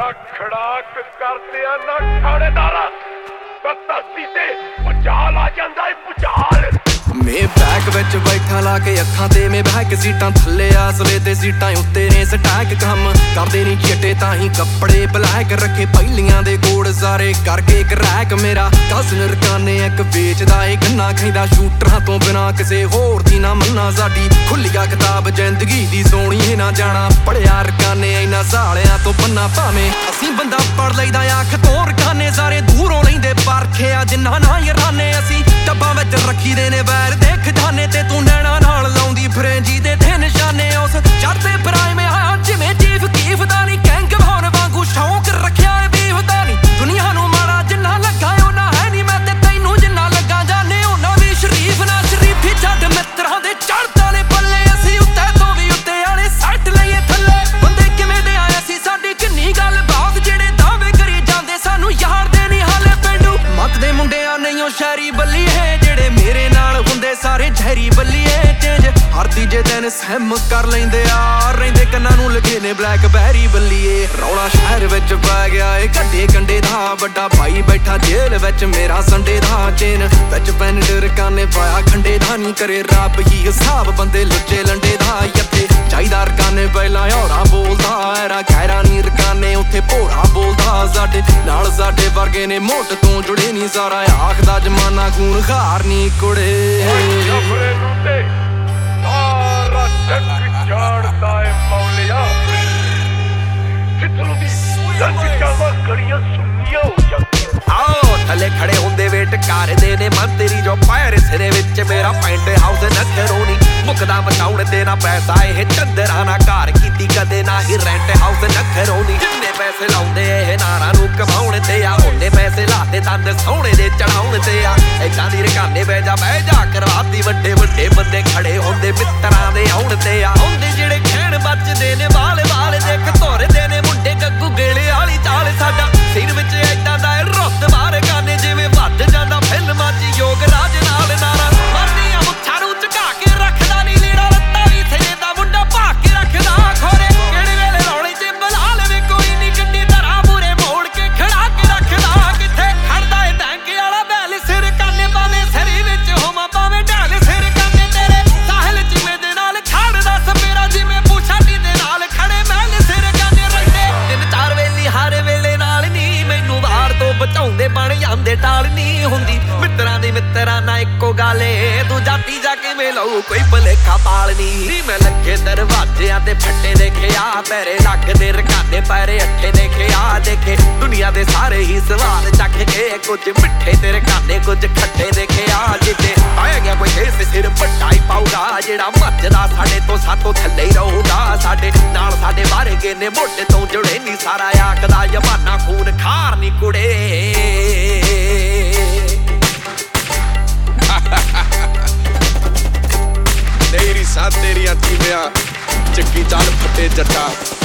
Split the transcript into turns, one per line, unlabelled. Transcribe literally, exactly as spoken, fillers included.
ਸਾਡਾ ਖੜਾਕ ਕਰਦੇ ਆ ਨਾ ਠਾਣੇਦਾਰਾ ਤਾਂ ਧਰਤੀ ਤੇ ਭੁਚਾਲ ਆ ਜਾਂਦਾ ਏ ਭੁਚਾਲ।
ਮੈਂ ਬੈਕ ਵਿੱਚ ਬੈਠਾ ਲਾ ਕੇ ਅੱਖਾਂ ਤੇ ਮੈਂ ਬੈਕ ਸੀਟਾਂ ਥੱਲੇ ਆਸਲੇ ਤੇ ਸੀਟਾਂ ਉੱਤੇ ਨੇ ਸਟੈਕ ਕੰਮ ਕਰਦੇ ਨਹੀਂ ਚਿੱਟੇ ਤਾਂ ਹੀ ਕੱਪੜੇ ਬਲੈਕ ਰੱਖੇ ਪਹਿਲੀਆਂ ਦੇ ਕੋਡ ਸਾਰੇ ਕਰਕੇ ਇੱਕ ਰੈਕ ਮੇਰਾ ਕਸਨ ਰਕਾਨੇ ਇੱਕ ਵੇਚਦਾ ਏ ਗੰਨਾ ਖਾਂਦਾ ਸ਼ੂਟਰਾਂ ਤੋਂ ਬਿਨਾ ਕਿਸੇ ਹੋਰ ਦੀ ਨਾ ਮੰਨਾ ਸਾਡੀ ਖੁੱਲੀਆ ਕਿਤਾਬ ਜ਼ਿੰਦਗੀ ਦੀ ਸੋਹਣੀ ਨਾ ਜਾਣਾ ਪੜਿਆ ਰਕਾਨੇ ਇਹਨਾਂ ਸਾਲਿਆਂ ਤੋਂ ਪੰਨਾ ਭਾਵੇਂ ਅਸੀਂ ਬੰਦਾ ਪੜ ਲਈਦਾ ਅੱਖ ਤੋਂ ਰਕਾਨੇ ਸਾਰੇ ਦੂਰੋਂ ਲੈਂਦੇ ਪਰਖਿਆ ਜਿੰਨਾ ਨਾ ਯਾਰਾਨੇ ਅਸੀਂ ਡੱਬਾਂ ਵਿੱਚ ਰੱਖੀ ਦੇ ਨੇ ਵੈਰ ਦੇਖ ਜਾਨੇ ਤੇ ਤੂੰ ਨੈਣਾ ਨਾਲ ਲਾਉਂਦੀ ਫਰੈਂਜੀ ਦੇ ਤੇ ਨਿਸ਼ਾਨੇ ਉਸ ਚੜਦੇ ਪ੍ਰਾਈਮ ਆ ਜਿਵੇਂ ਚੀਫ ਕੀਫ ਦਾ ਨਹੀਂ ਗੈਂਗ ਭੌਰ ਵਾਂਗੂ ਸ਼ੌਂਕ ਰੱਖਿਆ ਏ ਬੀਫ ਦਾ ਨਹੀਂ ਦੁਨੀਆ ਨੂੰ ਮਾੜਾ ਜਿੰਨਾ ਲੱਗਾ ਉਹਨਾਂ ਹੈ ਨਹੀਂ ਮੈਂ ਤੇ ਤੈਨੂੰ ਜਿੰਨਾ ਲੱਗਾ ਜਾਨੇ ਉਹਨਾਂ ਵੀ ਸ਼ਰੀਫ ਨਾ ਸ਼ਰੀਫੀ ਛੱਡ ਮਿੱਤਰਾਂ ਦੇ ਚੜ੍ਹਦਾ ਨੇ ਪੱਲੇ ਅਸੀਂ ਉੱਤੇ ਤੋਂ ਵੀ ਉੱਤੇ ਵਾਲੇ ਸੱਟ ਲਈਏ ਥੱਲੇ ਬੰਦੇ ਕਿਵੇਂ ਦੇ ਆਏ ਸੀ ਸਾਡੀ ਕਿੰਨੀ ਗੱਲ ਬਾਤ ਜਿਹੜੇ ਦਾਅਵੇ ਕਰੀ ਜਾਂਦੇ ਸਾਨੂੰ ਯਾਰ ਦੇ ਨਹੀਂ ਹਾਲੇ ਪਿੰਡੂ ਮੱਤ ਦੇ ਮੁੰਡਿਆਂ ਨਹੀਂ ਉਹ ਸ਼ਹਿਰੀ ਬੱਲੀ ਹੈ ਜਿਹੜੇ ਮੇਰੇ ਨਾਲ ਹੁੰਦੇ ਸਾਰੇ ਜ਼ਹਿਰੀ ਬੱਲੀਏ ਚੇਂਜ ਹਰ ਤੀਜੇ ਦਿਨ ਸਹਿਮ ਕਰ ਲੈਂਦੇ ਆ ਰਹਿੰਦੇ ਕੰਨਾਂ ਨੂੰ ਲੱਗੇ ਨੇ ਬਲੈਕਬੈਰੀ ਬੱਲੀਏ ਰੌਲਾ ਸ਼ਹਿਰ ਵਿੱਚ ਪੈ ਗਿਆ ਏ ਘੱਡੇ ਕੰਡੇ ਦਾ ਵੱਡਾ ਭਾਈ ਬੈਠਾ ਜੇਲ੍ਹ ਵਿੱਚ ਮੇਰਾ ਸੰਡੇ ਦਾ ਚੇਨ ਵਿੱਚ ਪੈਨ ਰਕਾਨੇ ਪਾਇਆ ਖੰਡੇ ਦਾ ਨਹੀਂ ਕਰੇ ਰੱਬ ਹੀ ਹਿਸਾਬ ਬੰਦੇ ਲੁੱਚੇ ਲੰਡੇ ਦਾ ਇੱਥੇ ਚਾਹੀਦਾ ਰਕਾਨੇ ਪਹਿਲਾਂ ਹੌਰਾ ਬੋਲਦਾ ਐਰਾ ਖੈਰਾ ਨਹੀਂ ਰਕਾਨੇ ਉੱਥੇ ਭੋਰਾ ਬੋਲਦਾ ਸਾਡੇ ਨਾਲ ਸਾਡੇ ਵਰਗੇ ਨੇ ਮੋਟ ਤੋਂ ਜੁੜੇ ਨਹੀਂ ਸਾਰਾ ਆਖਦਾ ਜਮਾਨਾ ਖੂਨ ਖਾਰ ਨਹੀਂ ਕੁੜੇ
ਜਫਰੇ ਨੂੰ ਤੇ ਸਾਰਾ ਜੱਗ ਜਾਣਦਾ ਏ ਮੌਲਿਆ ਜਿੱਥੋਂ ਦੀ ਜੱਗ ਜਾਵਾ ਕੜੀਆਂ ਸੁਣੀਆਂ ਹੋ ਜਾਂਦੀਆਂ
ਆਓ ਥੱਲੇ ਖੜੇ ਹੁੰਦੇ ਵੇਟ ਕਰਦੇ ਨੇ ਮੰਤਰੀ ਜੋ ਪੈਰ ਸਿਰੇ ਵਿੱਚ ਮੇਰਾ ਪੈਂਟ ਹਾਊਸ ਨਖਰੋਂ ਨੀ ਮੁਕਦਾ ਬਤਾਉਣ ਤੇਰਾ ਪੈਸਾ ਇਹ ਚੰਦਰਾ ਨਾ ਘਰ ਕੀਤੀ ਕਦੇ ਨਾ ਹੀ ਰੈਂਟ ਹਾਊਸ ਨਖਰੋਂ ਨੀ ਜਿੰਨੇ ਪੈਸੇ ਲਾਉਂਦੇ ਇਹ ਨਾਰਾਂ ਨੂੰ ਕਮਾਉਣ ਤੇ ਆ ਉਹਨੇ ਪੈਸੇ ਲਾਤੇ ਦੰਦ ਸੋਹਣੇ ਦੇ ਚੜਾਉਣ ਤੇ ਆ ਏਦਾਂ ਦੀ ਰਕਾਨੇ ਬਹਿ ਜਾ ਬਹਿ ਜਾ ਕਰਵਾਤੀ ਵੱਡੇ ਵੱਡੇ ਬੰਦੇ ਖੜੇ ਹੁੰਦੇ ਮਿੱਤਰਾਂ ਦੇ ਆਉਣ ਤੇ ਆ ਹੁੰਦੇ ਜਿਹੜੇ ਖੈਣ ਬਚਦੇ ਨੇ ਵਾਲੇ ਵਾਲੇ ਦੇਖ ਧੋਰਦੇ ਨੇ ਮੁੰਡੇ ਗੱਗੂ ਗੇਲੇ ਵਾਲੀ ਚਾਲ ਸਾਡਾ ਸਿਰ ਵਿੱਚ ਏਦਾਂ ਦਾ ਰੁੱਤ ਬਾਹਰ ਗਾਨੇ ਜਿਵੇਂ ਵੱਧ ਜਾਂਦਾ ਫਿਲਮਾਂ 'ਚ ਯੋਗ ਰਾਜ ਨਾਲ ਨਾਰਾ ਮਰਦੀਆਂ ਮੁੱਛਾਂ ਨੂੰ ਝੁਕਾ ਕੇ ਰੱਖਦਾ ਨਹੀਂ ਲੀੜਾ ਲੱਤਾਂ ਵੀ ਸਿਰੇ ਦਾ ਮੁੰਡਾ ਭਾ ਕੇ ਰੱਖਦਾ ਖੋਰੇ ਕਿਹੜੇ ਵੇਲੇ ਰੌਲੇ 'ਚ ਬੁਲਾ ਲਵੇ ਕੋਈ ਨਹੀਂ ਗੱਡੀ ਧਰਾ ਮੂਰੇ ਮੋੜ ਕੇ ਖੜਾ ਕੇ ਰੱਖਦਾ ਕਿੱਥੇ ਖੜਦਾ ਏ ਟੈਂਕ ਵਾਲਾ ਬੈਲ ਸਿਰ ਕਾਨੇ ਪਾਵੇਂ ਸਰੀ ਵਿੱਚ ਹੋਵਾਂ ਪਾਵੇਂ ਢਾਲ ਸਿਰ ਕਾਨੇ ਤੇਰੇ ਸਾਹਿਲ 'ਚ ਮੇਰੇ ਨਾਲ ਖੜਦਾ ਸਪੇਰਾ ਜਿਵੇਂ ਪੂਛਾਟੀ ਦੇ ਨਾਲ ਖੜੇ ਮਹਿਲ ਸਿਰ ਕਾਨੇ ਰੱਖਦੇ ਤਿੰਨ ਚਾਰ ਵੇਲੀ ਹਰ ਵੇਲੇ ਨਾਲ ਨਹੀਂ ਮੈਨੂੰ ਬਾਹਰ ਤੋਂ ਬਚਾਉਂਦੇ ਬਣ ਜਾਂਦੇ ਟਾਲ ਨਹੀਂ ਹੁੰਦੀ ਮਿੱਤਰਾਂ ਦੀ ਮਿੱਤਰਾਂ ਨਾਲ ਇੱਕੋ ਗੱਲ ਏ ਤੂੰ ਜਾਤੀ ਜਾ ਕੇ ਲਊ ਕੋਈ ਭਲੇਖਾ ਪਾਲਨੀ ਨੀ ਮੈਂ ਲੱਗੇ ਦਰਵਾਜ਼ਿਆਂ ਤੇ ਫੱਟੇ ਦੇਖਿਆ ਪੈਰੇ ਲੱਗਦੇ ਰਕਾਨੇ ਪੈਰੇ ਅੱਠੇ ਦੇਖਿਆ ਦੇਖੇ ਦੁਨੀਆ ਦੇ ਸਾਰੇ ਹੀ ਸਵਾਲ ਚੱਕ ਕੇ ਕੁਝ ਮਿੱਠੇ ਤੇ ਰਕਾਨੇ ਕੁਝ ਖੱਟੇ ਦੇਖਿਆ ਜਿੱਤੇ ਆਇਆ ਗਿਆ ਕੋਈ ਇਸ ਸਿਰ ਵੱਡਾ ਹੀ ਪਾਊਗਾ ਜਿਹੜਾ ਮੱਚਦਾ ਸਾਡੇ ਤੋਂ ਸਾਤੋਂ ਥੱਲੇ ਹੀ ਰਹੂਗਾ ਸਾਡੇ ਨਾਲ ਸਾਡੇ ਬਾਰੇ ਗਏ ਨੇ ਮੋਢੇ ਤੋਂ ਜੁੜੇ ਨਹੀਂ ਸਾਰਾ ਆਖਦਾ ਜਮਾਨਾ ਖੂਨ ਖਾਰ ਨੀ ਕੁੜੇ
ਤੇਰੀ ਸਾ ਤੇਰੀਆਂ ਤੀਵਿਆਂ ਚੱਕੀ ਚੱਲ ਫੱਟੇ ਜੱਟਾ